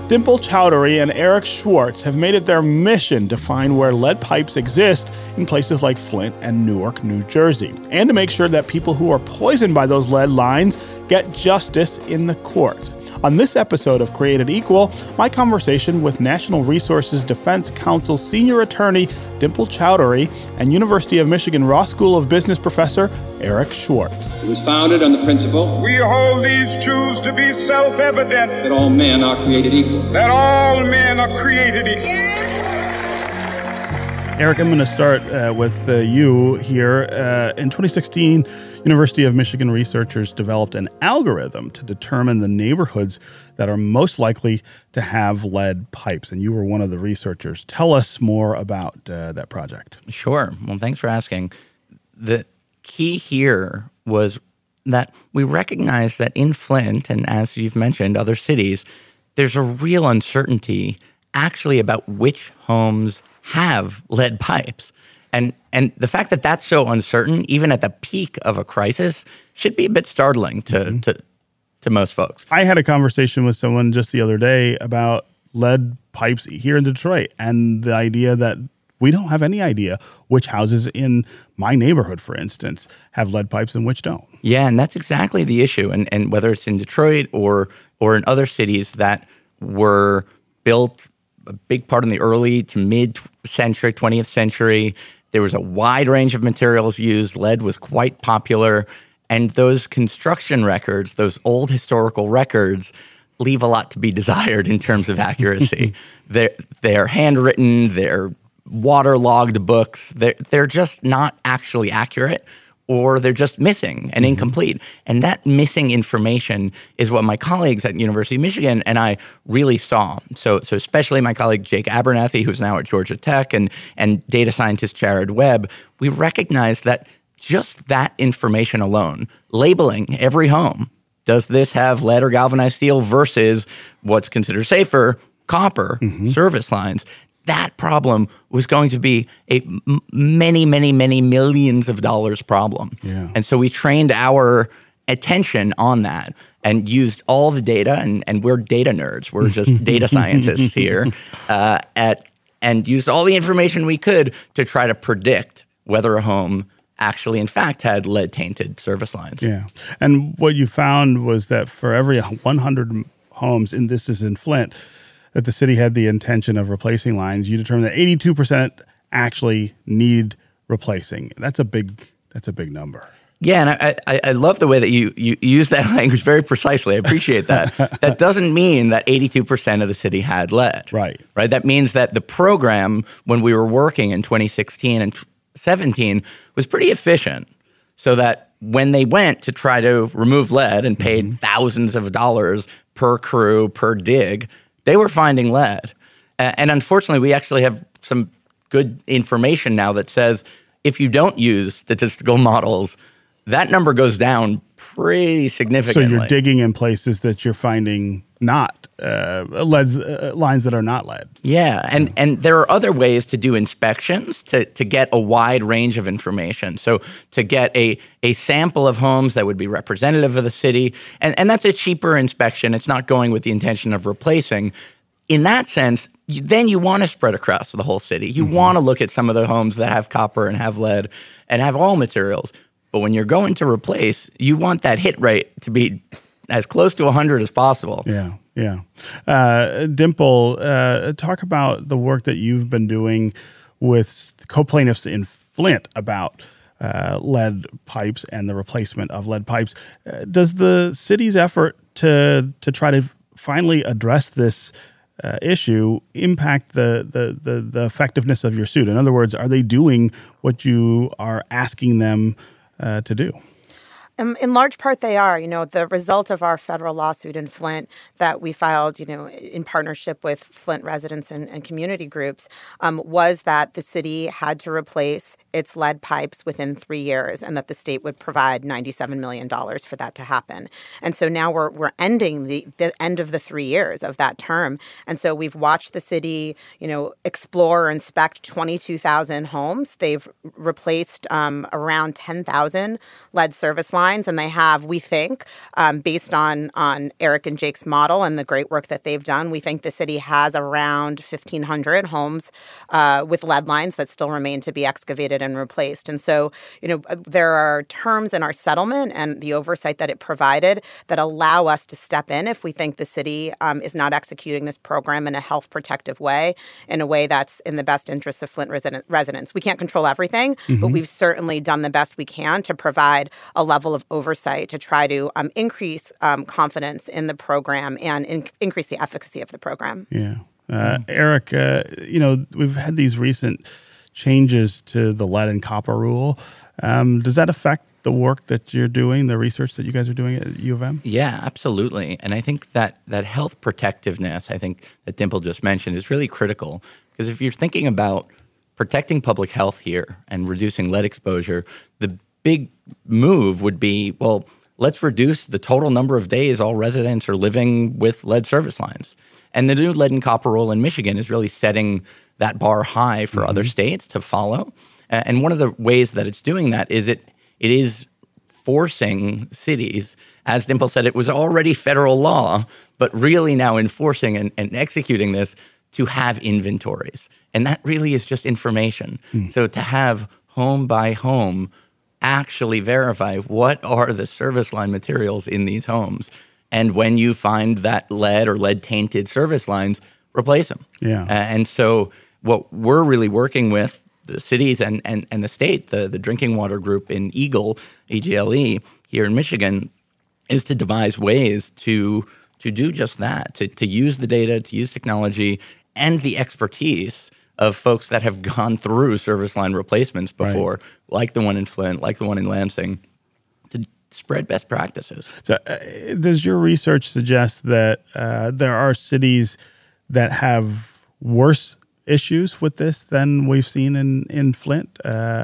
Dimple Chowdhury and Eric Schwartz have made it their mission to find where lead pipes exist in places like Flint and Newark, New Jersey, and to make sure that people who are poisoned by those lead lines get justice in the court. On this episode of Created Equal, my conversation with National Resources Defense Council Senior Attorney Dimple Chowdhury and University of Michigan Ross School of Business professor Eric Schwartz. It was founded on the principle, we hold these truths to be self-evident, that all men are created equal. That all men are created equal. Eric, I'm going to start with you here. In 2016, University of Michigan researchers developed an algorithm to determine the neighborhoods that are most likely to have lead pipes, and you were one of the researchers. Tell us more about that project. Sure. Well, thanks for asking. The key here was that we recognize that in Flint, and as you've mentioned, other cities, there's a real uncertainty actually about which homes have lead pipes. And the fact that that's so uncertain, even at the peak of a crisis, should be a bit startling to most folks. I had a conversation with someone just the other day about lead pipes here in Detroit and the idea that we don't have any idea which houses in my neighborhood, for instance, have lead pipes and which don't. Yeah, and that's exactly the issue. And whether it's in Detroit or in other cities that were built a big part in the early to mid-century, 20th century. There was a wide range of materials used. Lead was quite popular. And those construction records, those old historical records, leave a lot to be desired in terms of accuracy. They're handwritten, they're waterlogged books. They're just not actually accurate, or they're just missing and incomplete. And that missing information is what my colleagues at University of Michigan and I really saw. So especially my colleague Jake Abernathy, who's now at Georgia Tech, and data scientist Jared Webb, we recognized that just that information alone, labeling every home, does this have lead or galvanized steel versus what's considered safer, copper, service lines, that problem was going to be a many, many, many millions of dollars problem. Yeah. And so we trained our attention on that and used all the data, and we're data nerds. We're just data scientists here, and used all the information we could to try to predict whether a home actually, in fact, had lead-tainted service lines. Yeah. And what you found was that for every 100 homes, and this is in Flint, that the city had the intention of replacing lines, you determined that 82% actually need replacing. That's a big number. Yeah, and I love the way that you use that language very precisely. I appreciate that. That doesn't mean that 82% of the city had lead. Right. That means that the program, when we were working in 2016 and 2017, was pretty efficient, so that when they went to try to remove lead and paid thousands of dollars per crew, per dig, they were finding lead. And unfortunately, we actually have some good information now that says if you don't use statistical models, that number goes down pretty significantly. So you're digging in places that you're finding not lines that are not lead. Yeah, and there are other ways to do inspections to get a wide range of information. So to get a sample of homes that would be representative of the city, and that's a cheaper inspection. It's not going with the intention of replacing. In that sense, then you want to spread across the whole city. You want to look at some of the homes that have copper and have lead and have all materials. But when you're going to replace, you want that hit rate to be as close to 100 as possible. Yeah. Dimple, talk about the work that you've been doing with co-plaintiffs in Flint about lead pipes and the replacement of lead pipes. Does the city's effort to try to finally address this issue impact the effectiveness of your suit? In other words, are they doing what you are asking them to do? In large part, they are. The result of our federal lawsuit in Flint that we filed, in partnership with Flint residents and community groups, was that the city had to replace its lead pipes within 3 years, and that the state would provide $97 million for that to happen. And so now we're ending the end of the 3 years of that term. And so we've watched the city, explore or inspect 22,000 homes. They've replaced around 10,000 lead service lines. lines, and they have, we think, based on Eric and Jake's model and the great work that they've done, we think the city has around 1,500 homes with lead lines that still remain to be excavated and replaced. And so, there are terms in our settlement and the oversight that it provided that allow us to step in if we think the city is not executing this program in a health protective way, in a way that's in the best interest of Flint residents. We can't control everything, but we've certainly done the best we can to provide a level of oversight to try to increase confidence in the program and increase the efficacy of the program. Yeah. Eric, we've had these recent changes to the lead and copper rule. Does that affect the work that you're doing, the research that you guys are doing at U of M? Yeah, absolutely. And I think that health protectiveness, I think that Dimple just mentioned, is really critical. Because if you're thinking about protecting public health here and reducing lead exposure, the big move would be, well, let's reduce the total number of days all residents are living with lead service lines. And the new lead and copper rule in Michigan is really setting that bar high for other states to follow. And one of the ways that it's doing that is it is forcing cities, as Dimple said, it was already federal law, but really now enforcing and executing this to have inventories. And that really is just information. So to have home by home actually verify what are the service line materials in these homes. And when you find that lead or lead-tainted service lines, replace them. Yeah. And so what we're really working with the cities and the state, the drinking water group in EGLE, EGLE, here in Michigan, is to devise ways to do just that, to use the data, to use technology and the expertise of folks that have gone through service line replacements before, like the one in Flint, like the one in Lansing, to spread best practices. So, does your research suggest that there are cities that have worse issues with this than we've seen in Flint?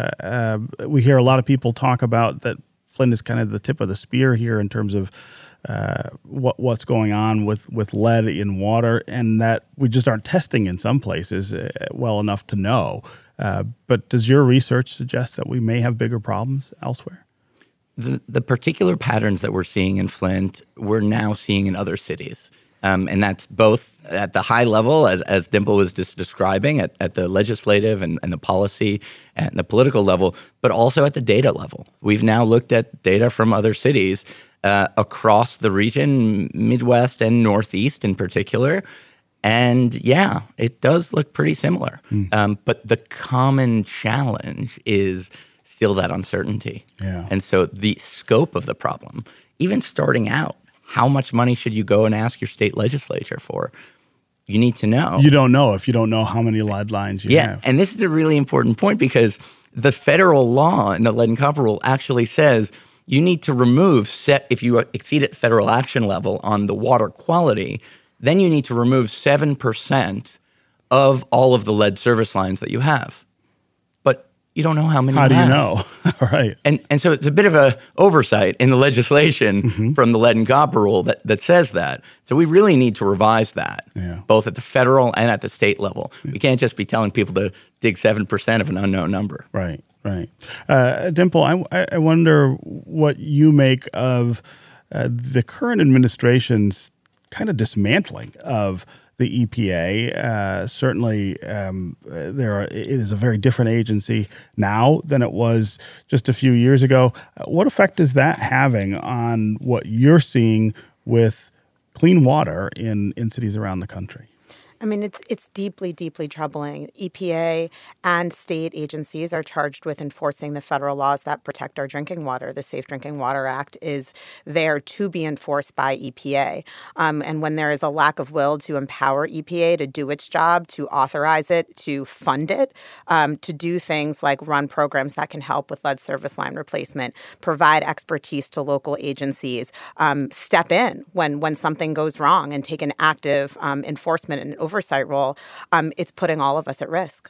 We hear a lot of people talk about that Flint is kind of the tip of the spear here in terms of what's going on with lead in water, and that we just aren't testing in some places well enough to know. But does your research suggest that we may have bigger problems elsewhere? The particular patterns that we're seeing in Flint, we're now seeing in other cities. And that's both at the high level, as Dimple was just describing, at the legislative and the policy and the political level, but also at the data level. We've now looked at data from other cities across the region, Midwest and Northeast in particular. And yeah, it does look pretty similar. But the common challenge is still that uncertainty. Yeah. And so the scope of the problem, even starting out, how much money should you go and ask your state legislature for? You need to know. You don't know if you don't know how many lead lines you have. Yeah, and this is a really important point because the federal law in the lead and copper rule actually says you need to remove, if you exceed at federal action level on the water quality, then you need to remove 7% of all of the lead service lines that you have. But you don't know how many How you do have. you know? Right. And so it's a bit of a oversight in the legislation from the lead and copper rule that says that. So we really need to revise that, both at the federal and at the state level. We can't just be telling people to dig 7% of an unknown number. Right. Dimple, I wonder what you make of the current administration's kind of dismantling of the EPA. Certainly, it is a very different agency now than it was just a few years ago. What effect is that having on what you're seeing with clean water in cities around the country? I mean, it's deeply, deeply troubling. EPA and state agencies are charged with enforcing the federal laws that protect our drinking water. The Safe Drinking Water Act is there to be enforced by EPA. And when there is a lack of will to empower EPA to do its job, to authorize it, to fund it, to do things like run programs that can help with lead service line replacement, provide expertise to local agencies, step in when something goes wrong and take an active enforcement and oversight role, it's putting all of us at risk.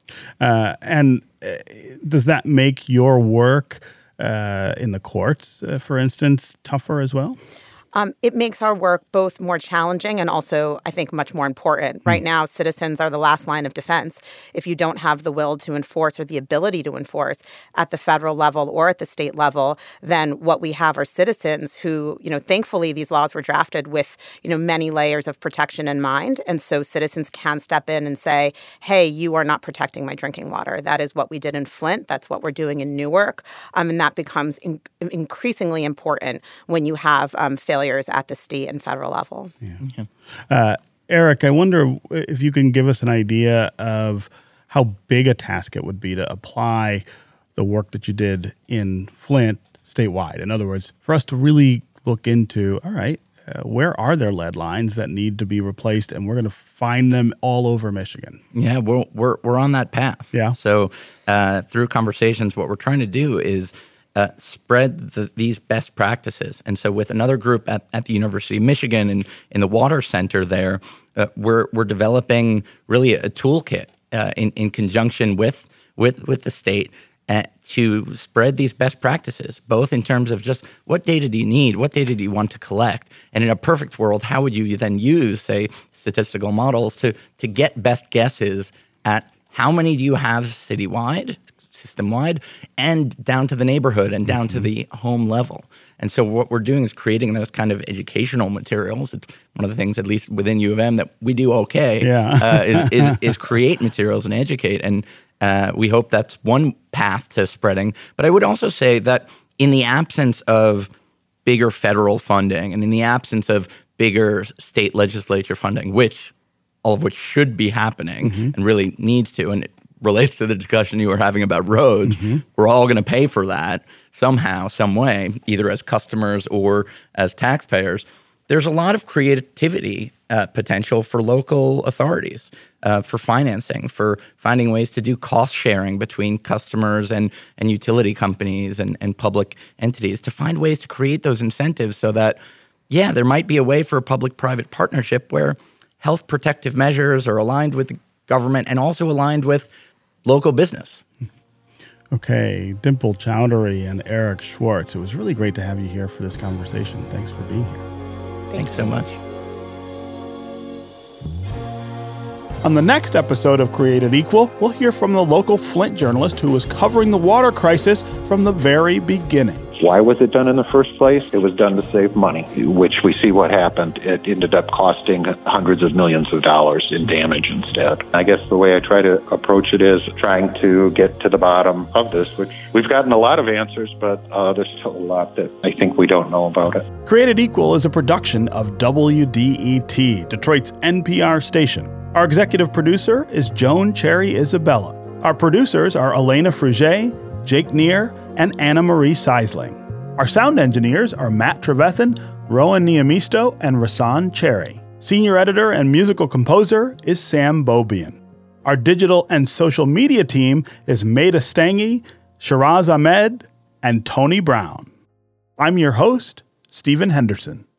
And does that make your work in the courts, for instance, tougher as well? It makes our work both more challenging and also, I think, much more important. Right now, citizens are the last line of defense. If you don't have the will to enforce or the ability to enforce at the federal level or at the state level, then what we have are citizens who, thankfully these laws were drafted with, many layers of protection in mind. And so citizens can step in and say, hey, you are not protecting my drinking water. That is what we did in Flint. That's what we're doing in Newark. And that becomes increasingly important when you have failures at the state and federal level. Eric, I wonder if you can give us an idea of how big a task it would be to apply the work that you did in Flint statewide. In other words, for us to really look into, all right, where are there lead lines that need to be replaced, and we're going to find them all over Michigan. Yeah, we're on that path. Yeah. So through conversations, what we're trying to do is spread these best practices. And so with another group at the University of Michigan and in the Water Center there, we're developing really a toolkit in conjunction with the state to spread these best practices, both in terms of just what data do you need, what data do you want to collect, and in a perfect world, how would you then use, say, statistical models to get best guesses at how many do you have citywide, system-wide, and down to the neighborhood and down to the home level. And so what we're doing is creating those kind of educational materials. It's one of the things, at least within U of M, that we do okay, is create materials and educate. And we hope that's one path to spreading. But I would also say that in the absence of bigger federal funding and in the absence of bigger state legislature funding, all of which should be happening and really needs to, and it relates to the discussion you were having about roads, we're all going to pay for that somehow, some way, either as customers or as taxpayers. There's a lot of creativity potential for local authorities, for financing, for finding ways to do cost sharing between customers and utility companies and public entities, to find ways to create those incentives so that, there might be a way for a public-private partnership where health protective measures are aligned with the government and also aligned with local business. Okay, Dimple Chowdhury and Eric Schwartz, it was really great to have you here for this conversation. Thanks for being here. Thanks so much. On the next episode of Created Equal, we'll hear from the local Flint journalist who was covering the water crisis from the very beginning. Why was it done in the first place? It was done to save money, which we see what happened. It ended up costing hundreds of millions of dollars in damage instead. I guess the way I try to approach it is trying to get to the bottom of this, which we've gotten a lot of answers, but there's still a lot that I think we don't know about it. Created Equal is a production of WDET, Detroit's NPR station. Our executive producer is Joan Cherry Isabella. Our producers are Elena Fruget, Jake Neer, and Anna Marie Seisling. Our sound engineers are Matt Trevethan, Rowan Niamisto, and Rasan Cherry. Senior editor and musical composer is Sam Bobian. Our digital and social media team is Maida Stange, Shiraz Ahmed, and Tony Brown. I'm your host, Stephen Henderson.